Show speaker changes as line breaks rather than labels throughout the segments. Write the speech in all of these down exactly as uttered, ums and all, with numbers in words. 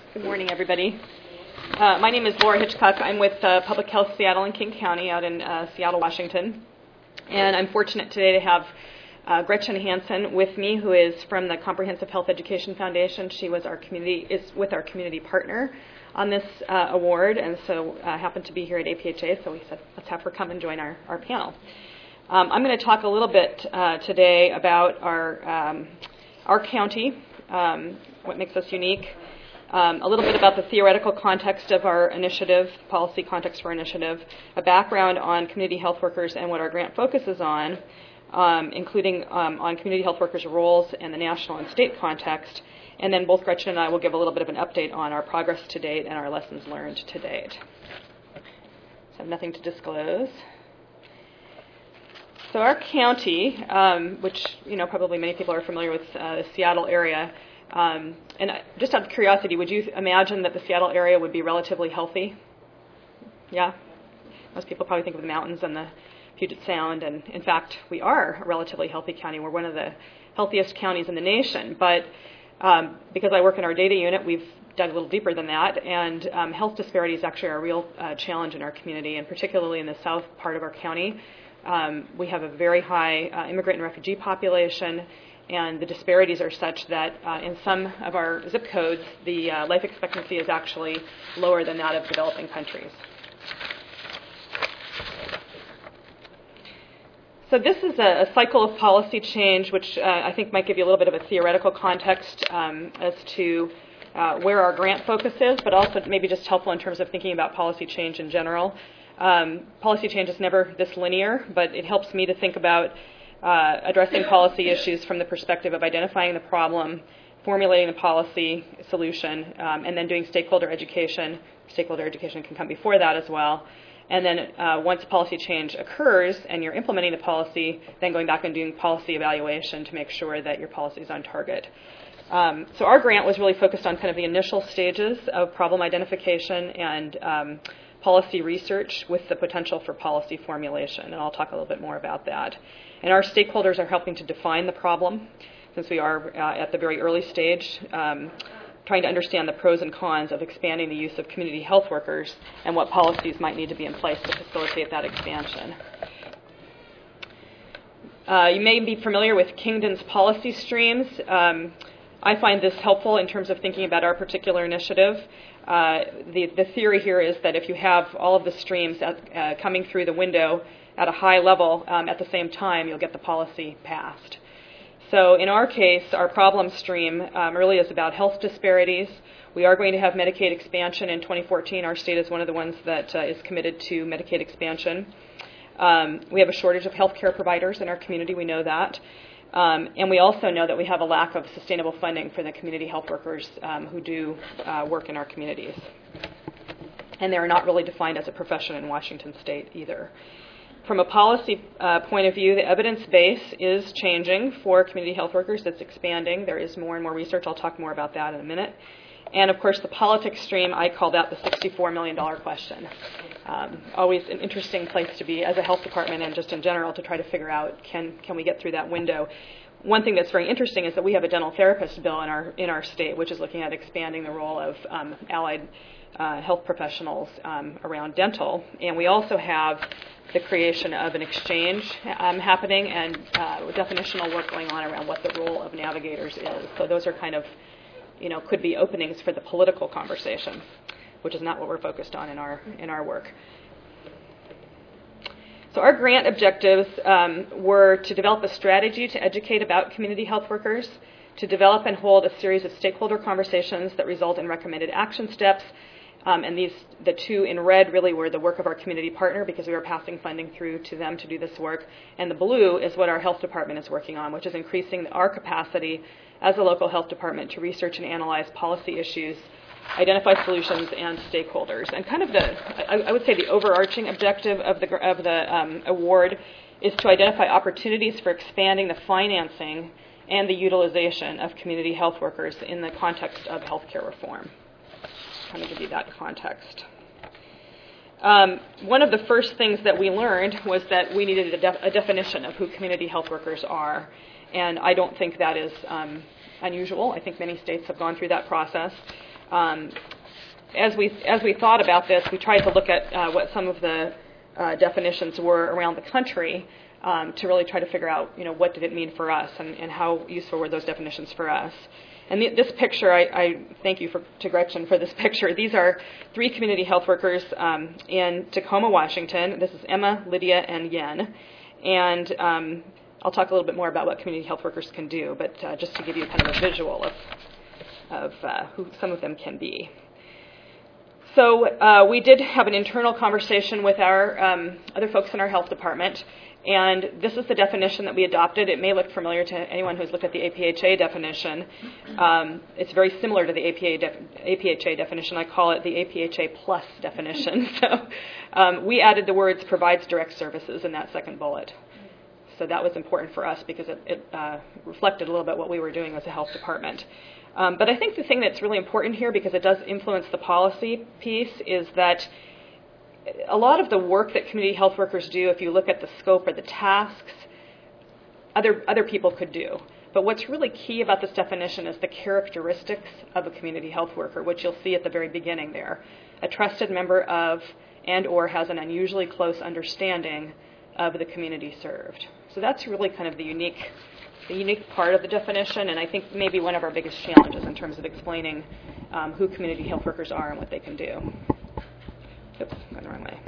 Good morning, everybody. Uh, my name is Laura Hitchcock. I'm with uh, Public Health Seattle and King County out in uh, Seattle, Washington. And I'm fortunate today to have uh, Gretchen Hansen with me, who is from the Comprehensive Health Education Foundation. She was our community is with our community partner on this uh, award, and so uh, happened to be here at A P H A, so we said, let's have her come and join our, our panel. Um, I'm going to talk a little bit uh, today about our, um, our county, um, what makes us unique, Um, a little bit about the theoretical context of our initiative, policy context for our initiative, a background on community health workers and what our grant focuses on, um, including um, on community health workers' roles in the national and state context, and then both Gretchen and I will give a little bit of an update on our progress to date and our lessons learned to date. So I have nothing to disclose. So our county, um, which you know probably many people are familiar with, uh, the Seattle area. Um, and just out of curiosity, would you imagine that the Seattle area would be relatively healthy? Yeah? Most people probably think of the mountains and the Puget Sound, and in fact, we are a relatively healthy county. We're one of the healthiest counties in the nation, but um, because I work in our data unit, we've dug a little deeper than that, and um, health disparities actually are a real uh, challenge in our community, and particularly in the south part of our county. Um, we have a very high uh, immigrant and refugee population, and the disparities are such that uh, in some of our zip codes, the uh, life expectancy is actually lower than that of developing countries. So this is a, a cycle of policy change, which uh, I think might give you a little bit of a theoretical context um, as to uh, where our grant focus is, but also maybe just helpful in terms of thinking about policy change in general. Um, policy change is never this linear, but it helps me to think about Uh, addressing policy issues from the perspective of identifying the problem, formulating the policy solution, um, and then doing stakeholder education. Stakeholder education can come before that as well. And then uh, once policy change occurs and you're implementing the policy, then going back and doing policy evaluation to make sure that your policy is on target. Um, so our grant was really focused on kind of the initial stages of problem identification and um, policy research with the potential for policy formulation, and I'll talk a little bit more about that. And our stakeholders are helping to define the problem, since we are uh, at the very early stage, um, trying to understand the pros and cons of expanding the use of community health workers and what policies might need to be in place to facilitate that expansion. Uh, you may be familiar with Kingdon's policy streams. Um, I find this helpful in terms of thinking about our particular initiative. Uh, the, the theory here is that if you have all of the streams at, uh, coming through the window at a high level um, at the same time, you'll get the policy passed. So in our case, our problem stream um, really is about health disparities. We are going to have Medicaid expansion in twenty fourteen. Our state is one of the ones that uh, is committed to Medicaid expansion. Um, we have a shortage of healthcare providers in our community. We know that. Um, and we also know that we have a lack of sustainable funding for the community health workers um, who do uh, work in our communities. And they're not really defined as a profession in Washington state either. From a policy uh, point of view, the evidence base is changing for community health workers. It's expanding. There is more and more research. I'll talk more about that in a minute. And, of course, the politics stream, I call that the sixty-four million dollars question. Um, always an interesting place to be as a health department and just in general to try to figure out, can, can we get through that window? One thing that's very interesting is that we have a dental therapist bill in our, in our state, which is looking at expanding the role of um, allied uh, health professionals um, around dental. And we also have the creation of an exchange um, happening and uh, definitional work going on around what the role of navigators is. So those are kind of, you know, could be openings for the political conversation, which is not what we're focused on in our in our work. So our grant objectives um, were to develop a strategy to educate about community health workers, to develop and hold a series of stakeholder conversations that result in recommended action steps. Um, and these, the two in red really were the work of our community partner because we were passing funding through to them to do this work. And the blue is what our health department is working on, which is increasing our capacity as a local health department to research and analyze policy issues, identify solutions and stakeholders. And kind of the, I, I would say the overarching objective of the, of the um, award is to identify opportunities for expanding the financing and the utilization of community health workers in the context of healthcare reform. Kind of give you that context. Um, one of the first things that we learned was that we needed a, def- a definition of who community health workers are, and I don't think that is um, unusual. I think many states have gone through that process. Um, as we as we thought about this, we tried to look at uh, what some of the uh, definitions were around the country um, to really try to figure out, you know, what did it mean for us and, and how useful were those definitions for us. And the, this picture, I, I thank you for, to Gretchen for this picture. These are three community health workers um, in Tacoma, Washington. This is Emma, Lydia, and Yen. And um, I'll talk a little bit more about what community health workers can do, but uh, just to give you kind of a visual of, of uh, who some of them can be. So uh, we did have an internal conversation with our um, other folks in our health department, and this is the definition that we adopted. It may look familiar to anyone who's looked at the A P H A definition. Um, it's very similar to the A P A, def- A P H A definition. I call it the A P H A plus definition. So um, we added the words provides direct services in that second bullet. So that was important for us because it, it uh, reflected a little bit what we were doing as a health department. Um, but I think the thing that's really important here, because it does influence the policy piece, is that a lot of the work that community health workers do, if you look at the scope or the tasks, other other people could do. But what's really key about this definition is the characteristics of a community health worker, which you'll see at the very beginning there. A trusted member of and or has an unusually close understanding of the community served. So that's really kind of the unique the unique part of the definition, and I think maybe one of our biggest challenges in terms of explaining um, who community health workers are and what they can do. Oops, going the wrong way.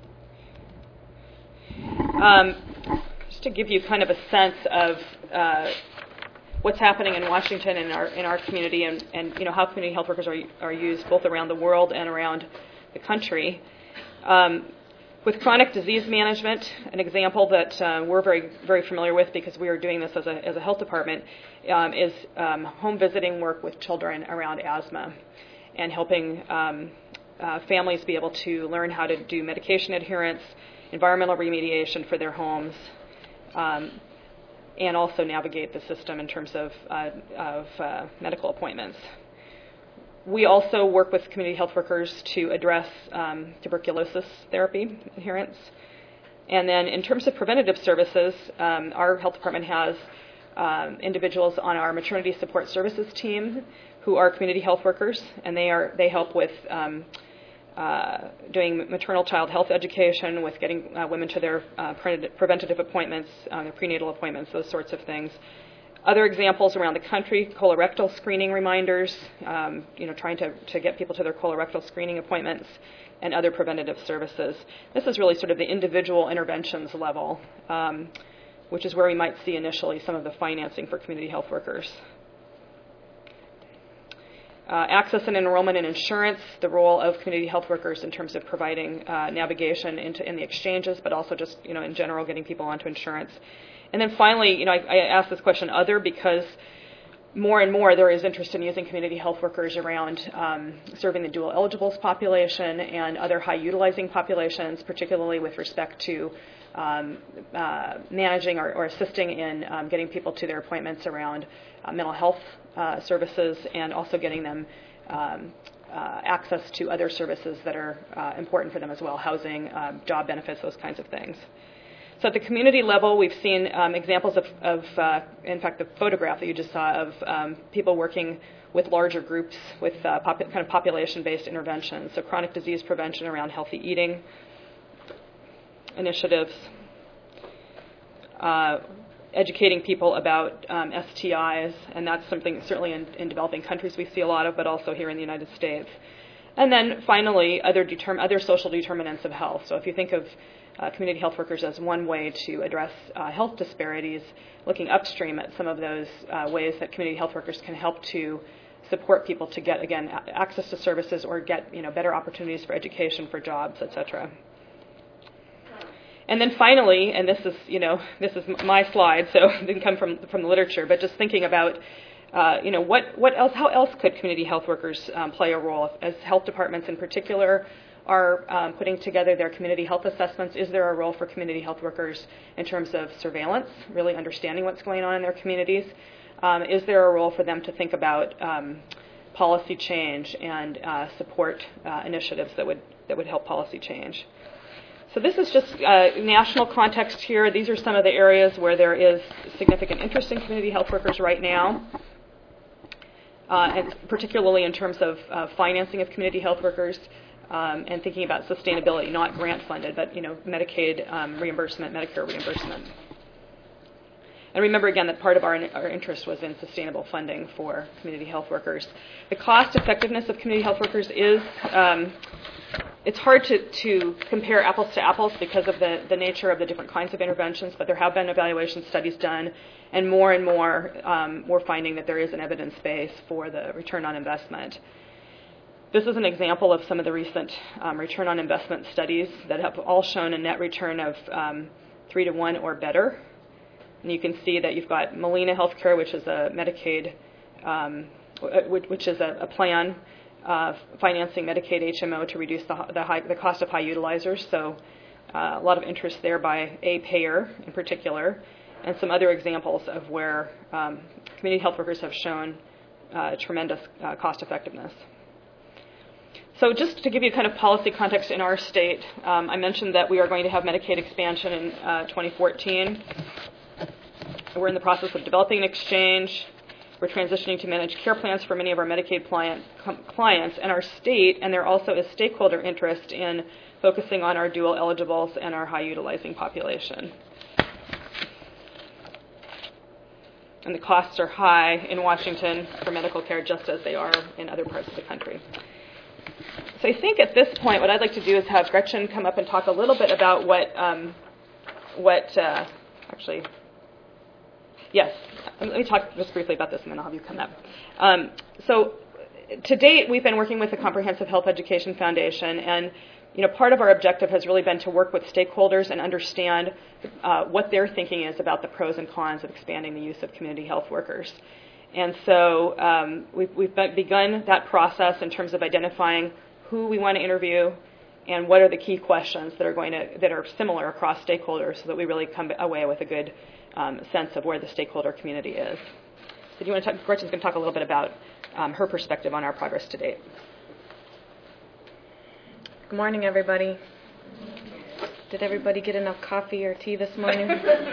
Um, just to give you kind of a sense of uh, what's happening in Washington and in our in our community, and, and you know how community health workers are are used both around the world and around the country. Um, with chronic disease management, an example that uh, we're very very familiar with because we are doing this as a as a health department um, is um, home visiting work with children around asthma, and helping Um, Uh, families be able to learn how to do medication adherence, environmental remediation for their homes, um, and also navigate the system in terms of, uh, of uh, medical appointments. We also work with community health workers to address um, tuberculosis therapy adherence. And then in terms of preventative services, um, our health department has um, individuals on our maternity support services team who are community health workers, and they are they help with um, uh, doing maternal child health education, with getting uh, women to their uh, pre- preventative appointments, uh, their prenatal appointments, those sorts of things. Other examples around the country: colorectal screening reminders, um, you know, trying to, to get people to their colorectal screening appointments, and other preventative services. This is really sort of the individual interventions level, um, which is where we might see initially some of the financing for community health workers. Uh, access and enrollment in insurance, the role of community health workers in terms of providing uh, navigation into in the exchanges, but also just, you know, in general, getting people onto insurance. And then finally, you know, I, I asked this question other because more and more there is interest in using community health workers around um, serving the dual eligibles population and other high utilizing populations, particularly with respect to um, uh, managing or, or assisting in um, getting people to their appointments around uh, mental health uh, services, and also getting them um, uh, access to other services that are uh, important for them as well, housing, uh, job benefits, those kinds of things. So at the community level, we've seen um, examples of, of uh, in fact, the photograph that you just saw of um, people working with larger groups with uh, pop- kind of population-based interventions. So chronic disease prevention around healthy eating initiatives, uh, educating people about um, S T Is, and that's something certainly in, in developing countries we see a lot of, but also here in the United States. And then finally, other, determ- other social determinants of health. So if you think of Uh, community health workers as one way to address uh, health disparities, looking upstream at some of those uh, ways that community health workers can help to support people to get, again, a- access to services or get, you know, better opportunities for education, for jobs, et cetera. And then finally, and this is, you know, this is my slide, so it didn't come from from the literature, but just thinking about, uh, you know, what what else, how else could community health workers um, play a role as health departments in particular are um, putting together their community health assessments? Is there a role for community health workers in terms of surveillance, really understanding what's going on in their communities? Um, is there a role for them to think about um, policy change and uh, support uh, initiatives that would that would help policy change? So this is just uh, national context here. These are some of the areas where there is significant interest in community health workers right now. uh, and particularly in terms of uh, financing of community health workers um, and thinking about sustainability, not grant funded, but you know, Medicaid um, reimbursement, Medicare reimbursement. And remember again that part of our, our interest was in sustainable funding for community health workers. The cost effectiveness of community health workers is, um, it's hard to, to compare apples to apples because of the, the nature of the different kinds of interventions, but there have been evaluation studies done, and more and more um, we're finding that there is an evidence base for the return on investment. This is an example of some of the recent um, return on investment studies that have all shown a net return of um, three to one or better. And you can see that you've got Molina Healthcare, which is a Medicaid, um, which is a, a plan uh, financing Medicaid H M O to reduce the, the, high, the cost of high utilizers. So uh, a lot of interest there by a payer in particular, and some other examples of where um, community health workers have shown uh, tremendous uh, cost effectiveness. So just to give you kind of policy context in our state, um, I mentioned that we are going to have Medicaid expansion in uh, twenty fourteen. We're in the process of developing an exchange. We're transitioning to managed care plans for many of our Medicaid client, com, clients and our state, and there also is stakeholder interest in focusing on our dual eligibles and our high utilizing population. And the costs are high in Washington for medical care, just as they are in other parts of the country. So I think at this point what I'd like to do is have Gretchen come up and talk a little bit about what, um, what uh, actually, yes, let me talk just briefly about this and then I'll have you come up. Um, so to date, we've been working with the Comprehensive Health Education Foundation, and you know, part of our objective has really been to work with stakeholders and understand uh, what their thinking is about the pros and cons of expanding the use of community health workers. And so um, we've, we've begun that process in terms of identifying who we want to interview and what are the key questions that are going to that are similar across stakeholders, so that we really come away with a good um, sense of where the stakeholder community is. So do you want to talk? Gretchen's going to talk a little bit about um, her perspective on our progress to date.
Good morning, everybody. Did everybody get enough coffee or tea this morning?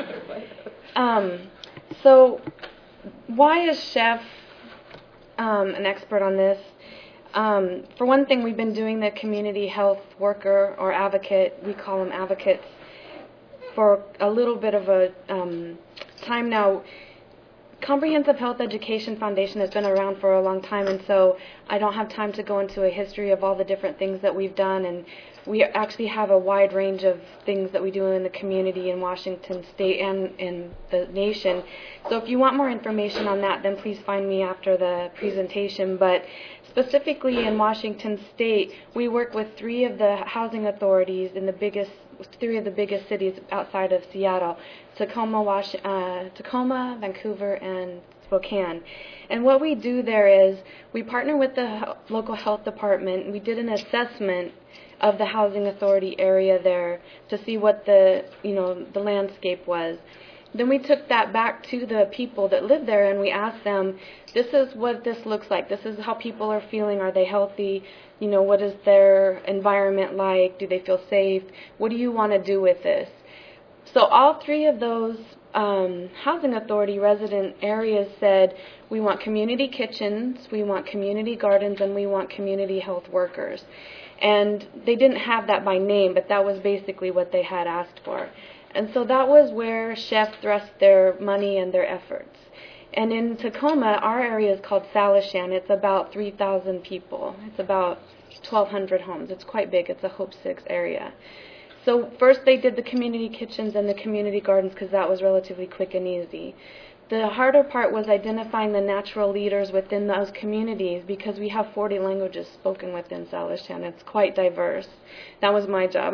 um, so why is Chef um, an expert on this? Um, for one thing, we've been doing the community health worker or advocate, we call them advocates, for a little bit of a um, time now. Comprehensive Health Education Foundation has been around for a long time, and so I don't have time to go into a history of all the different things that we've done, and we actually have a wide range of things that we do in the community in Washington State and in the nation. So if you want more information on that, then please find me after the presentation. But specifically in Washington State, we work with three of the housing authorities in the biggest, three of the biggest cities outside of Seattle, Tacoma, Was- uh, Tacoma, Vancouver, and Spokane. And what we do there is we partner with the local health department. We did an assessment of the housing authority area there to see what the, you know, the landscape was. Then we took that back to the people that live there, and we asked them, this is what this looks like. This is how people are feeling. Are they healthy? You know, what is their environment like? Do they feel safe? What do you want to do with this? So all three of those um, housing authority resident areas said, we want community kitchens, we want community gardens, and we want community health workers. And they didn't have that by name, but that was basically what they had asked for. And so that was where Chef thrust their money and their efforts. And in Tacoma, our area is called Salishan. It's about three thousand people. It's about twelve hundred homes. It's quite big. It's a Hope Six area. So first they did the community kitchens and the community gardens because that was relatively quick and easy. The harder part was identifying the natural leaders within those communities, because we have forty languages spoken within Salishan. It's quite diverse. That was my job.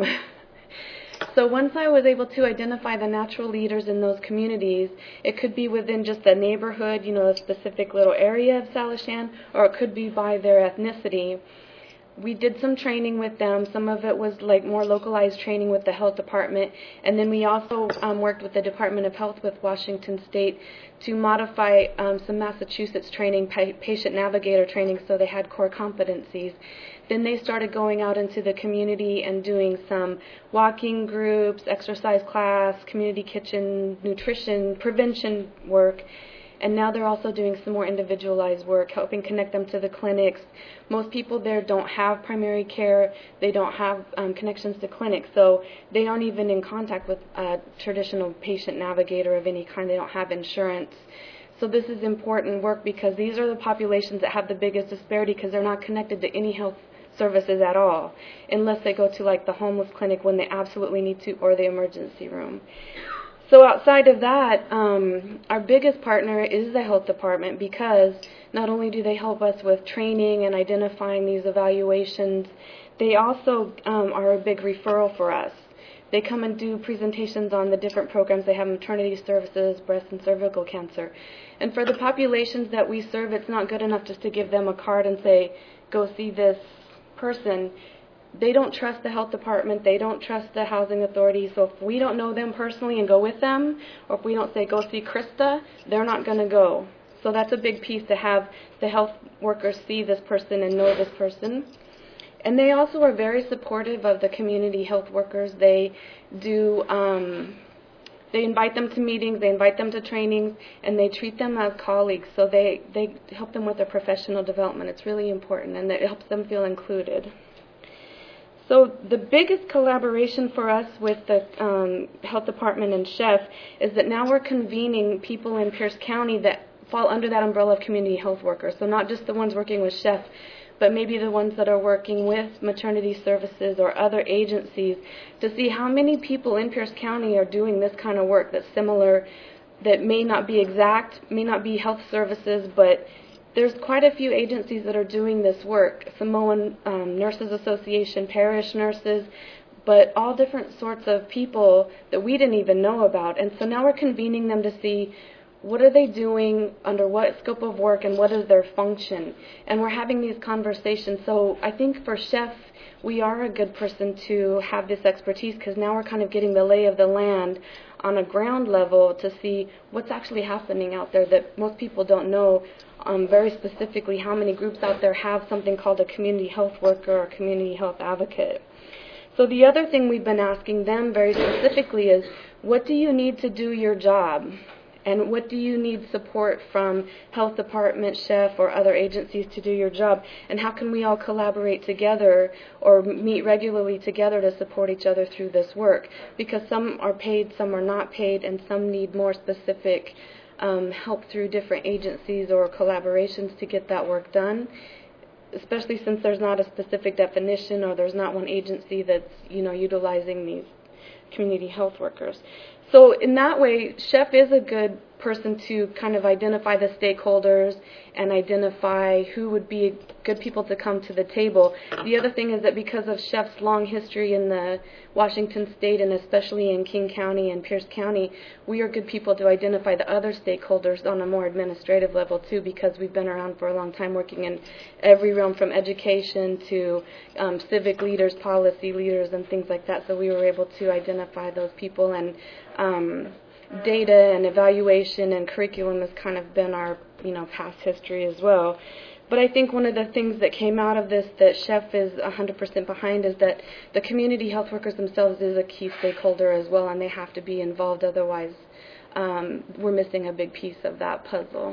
So once I was able to identify the natural leaders in those communities, it could be within just the neighborhood, you know, a specific little area of Salishan, or it could be by their ethnicity. We did some training with them. Some of it was like more localized training with the health department. And then we also um, worked with the Department of Health with Washington State to modify um, some Massachusetts training, pa- patient navigator training, so they had core competencies. Then they started going out into the community and doing some walking groups, exercise class, community kitchen, nutrition, prevention work. And now they're also doing some more individualized work, helping connect them to the clinics. Most people there don't have primary care. They don't have um, connections to clinics, so they aren't even in contact with a traditional patient navigator of any kind. They don't have insurance. So this is important work because these are the populations that have the biggest disparity because they're not connected to any health services at all, unless they go to like the homeless clinic when they absolutely need to, or the emergency room. So outside of that, um, our biggest partner is the health department because not only do they help us with training and identifying these evaluations, they also um, are a big referral for us. They come and do presentations on the different programs. They have maternity services, breast and cervical cancer. And for the populations that we serve, it's not good enough just to give them a card and say, go see this person. They don't trust the health department. They don't trust the housing authority. So if we don't know them personally and go with them, or if we don't say, go see Krista, they're not going to go. So that's a big piece, to have the health workers see this person and know this person. And they also are very supportive of the community health workers. They do, um, they invite them to meetings, they invite them to trainings, and they treat them as colleagues. So they, they help them with their professional development. It's really important, and it helps them feel included. So the biggest collaboration for us with the um, health department and Chef is that now we're convening people in Pierce County that fall under that umbrella of community health workers. So not just the ones working with Chef, but maybe the ones that are working with maternity services or other agencies, to see how many people in Pierce County are doing this kind of work that's similar, that may not be exact, may not be health services, but there's quite a few agencies that are doing this work. Samoan um, Nurses Association, parish nurses, but all different sorts of people that we didn't even know about. And so now we're convening them to see, what are they doing, under what scope of work, and what is their function? And we're having these conversations. So I think for Chef, we are a good person to have this expertise, because now we're kind of getting the lay of the land on a ground level to see what's actually happening out there that most people don't know. Um, very specifically, how many groups out there have something called a community health worker or community health advocate. So the other thing we've been asking them very specifically is, what do you need to do your job? And what do you need support from health department, Chef, or other agencies to do your job? And how can we all collaborate together or meet regularly together to support each other through this work? Because some are paid, some are not paid, and some need more specific um, help through different agencies or collaborations to get that work done, especially since there's not a specific definition, or there's not one agency that's, you know, utilizing these community health workers. So in that way, Chef is a good person to kind of identify the stakeholders and identify who would be good people to come to the table. The other thing is that because of Chef's long history in the Washington State, and especially in King County and Pierce County, we are good people to identify the other stakeholders on a more administrative level too, because we've been around for a long time working in every realm from education to um, civic leaders, policy leaders, and things like that. So we were able to identify those people, and um, data and evaluation and curriculum has kind of been our, you know, past history as well. But I think one of the things that came out of this that Chef is one hundred percent behind is that the community health workers themselves is a key stakeholder as well, and they have to be involved, otherwise um, we're missing a big piece of that puzzle.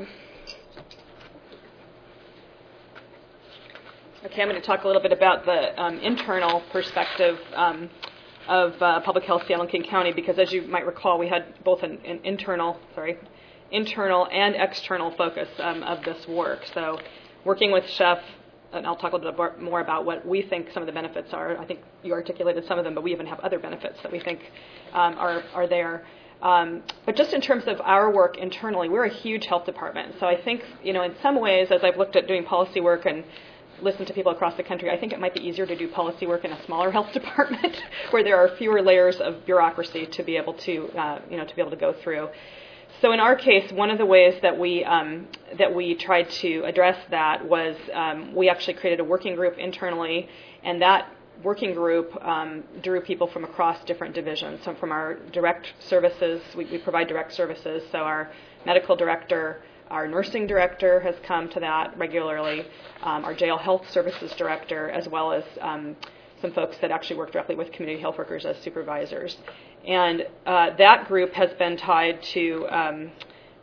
Okay, I'm going to talk a little bit about the um, internal perspective um, of uh, public health Seattle and King County, because as you might recall, we had both an, an internal, sorry, internal and external focus um, of this work. So working with Chef, and I'll talk a little bit more about what we think some of the benefits are. I think you articulated some of them, but we even have other benefits that we think um, are, are there. Um, but just in terms of our work internally, we're a huge health department. So I think, you know, in some ways, as I've looked at doing policy work and listen to people across the country, I think it might be easier to do policy work in a smaller health department where there are fewer layers of bureaucracy to be able to, uh, you know, to be able to go through. So in our case, one of the ways that we um, that we tried to address that was um, we actually created a working group internally, and that working group um, drew people from across different divisions. So from our direct services, we, we provide direct services, so our medical director, our nursing director has come to that regularly, um, our jail health services director, as well as um, some folks that actually work directly with community health workers as supervisors. And uh, that group has been tied to um,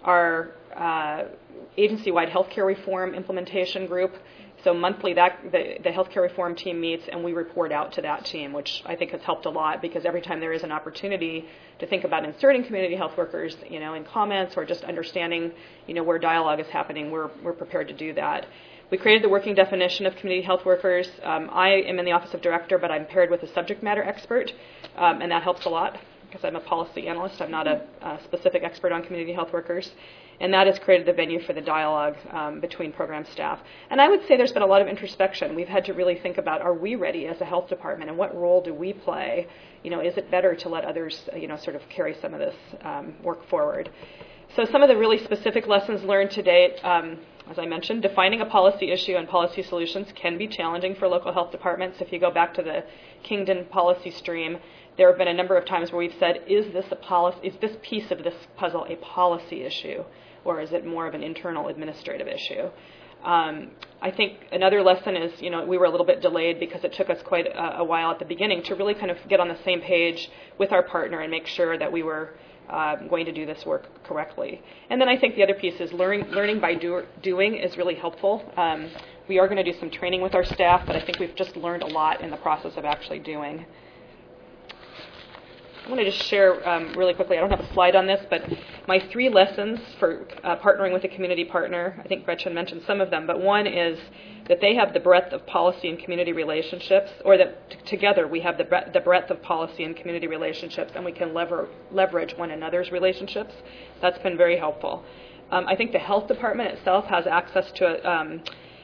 our uh, agency-wide healthcare reform implementation group. So monthly, that the, the healthcare reform team meets, and we report out to that team, which I think has helped a lot, because every time there is an opportunity to think about inserting community health workers, you know, in comments or just understanding, you know, where dialogue is happening, we're we're prepared to do that. We created the working definition of community health workers. Um, I am in the office of director, but I'm paired with a subject matter expert, um, and that helps a lot because I'm a policy analyst. I'm not a, a specific expert on community health workers. And that has created the venue for the dialogue um, between program staff. And I would say there's been a lot of introspection. We've had to really think about, are we ready as a health department, and what role do we play? You know, is it better to let others, you know, sort of carry some of this um, work forward? So some of the really specific lessons learned to date, um, as I mentioned, defining a policy issue and policy solutions can be challenging for local health departments. If you go back to the Kingdon policy stream, there have been a number of times where we've said, is this a policy, is this piece of this puzzle a policy issue, or is it more of an internal administrative issue? Um, I think another lesson is, you know, we were a little bit delayed because it took us quite a, a while at the beginning to really kind of get on the same page with our partner and make sure that we were uh, going to do this work correctly. And then I think the other piece is learning, learning by do, doing is really helpful. Um, we are going to do some training with our staff, but I think we've just learned a lot in the process of actually doing. I want to just share um, really quickly, I don't have a slide on this, but my three lessons for uh, partnering with a community partner, I think Gretchen mentioned some of them, but one is that they have the breadth of policy and community relationships, or that t- together we have the, bre- the breadth of policy and community relationships, and we can lever- leverage one another's relationships. That's been very helpful. Um, I think the health department itself has access to um,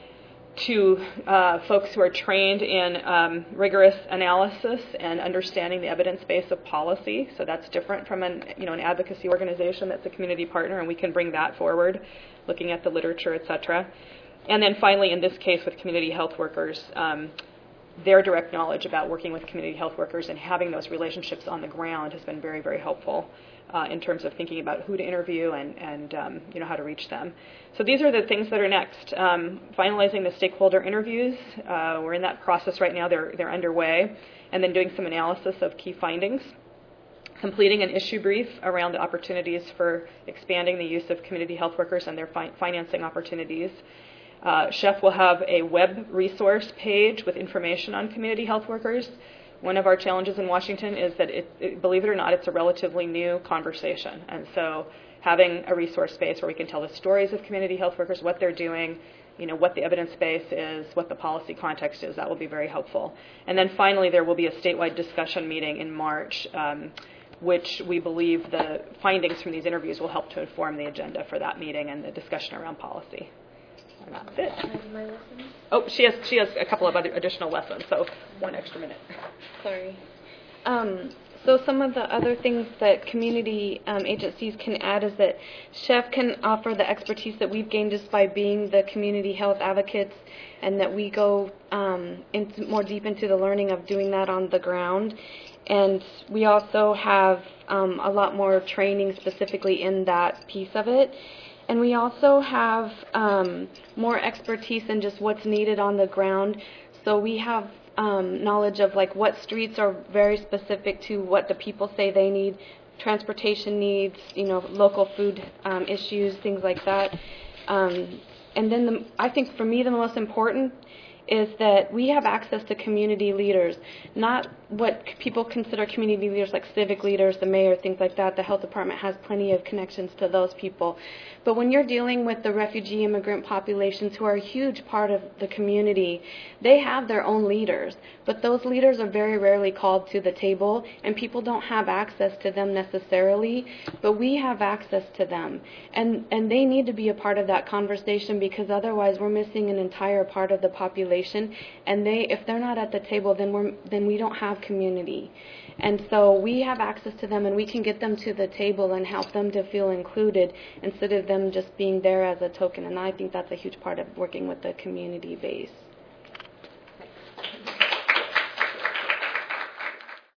to uh, folks who are trained in um, rigorous analysis and understanding the evidence base of policy. So that's different from an, you know, an advocacy organization that's a community partner, and we can bring that forward, looking at the literature, et cetera. And then finally, in this case with community health workers, um, their direct knowledge about working with community health workers and having those relationships on the ground has been very, very helpful uh, in terms of thinking about who to interview and, and um, you know, how to reach them. So these are the things that are next. Um, finalizing the stakeholder interviews. Uh, we're in that process right now. They're, they're underway. And then doing some analysis of key findings. Completing an issue brief around the opportunities for expanding the use of community health workers and their fi- financing opportunities. Uh, C H E F will have a web resource page with information on community health workers. One of our challenges in Washington is that, it, it, believe it or not, it's a relatively new conversation. And so having a resource space where we can tell the stories of community health workers, what they're doing, you know, what the evidence base is, what the policy context is, that will be very helpful. And then finally, there will be a statewide discussion meeting in March, um, which we believe the findings from these interviews will help to inform the agenda for that meeting and the discussion around policy. And that's it.
My lessons?
Oh, she has she has a couple of other additional lessons, so one extra minute.
Sorry. Um, so some of the other things that community um, agencies can add is that C H E F can offer the expertise that we've gained just by being the community health advocates, and that we go um, into more deep into the learning of doing that on the ground. And we also have um, a lot more training specifically in that piece of it. And we also have um, more expertise in just what's needed on the ground. So we have um, knowledge of like what streets are very specific to what the people say they need, transportation needs, you know, local food um, issues, things like that. Um, and then the, I think for me the most important is that we have access to community leaders, not what people consider community leaders like civic leaders, the mayor, things like that. The health department has plenty of connections to those people. But when you're dealing with the refugee immigrant populations who are a huge part of the community, they have their own leaders. But those leaders are very rarely called to the table, and people don't have access to them necessarily, but we have access to them. And, and they need to be a part of that conversation, because otherwise we're missing an entire part of the population. And they, if they're not at the table, then we're, then we don't have community. And so we have access to them, and we can get them to the table and help them to feel included instead of them just being there as a token. And I think that's a huge part of working with the community base.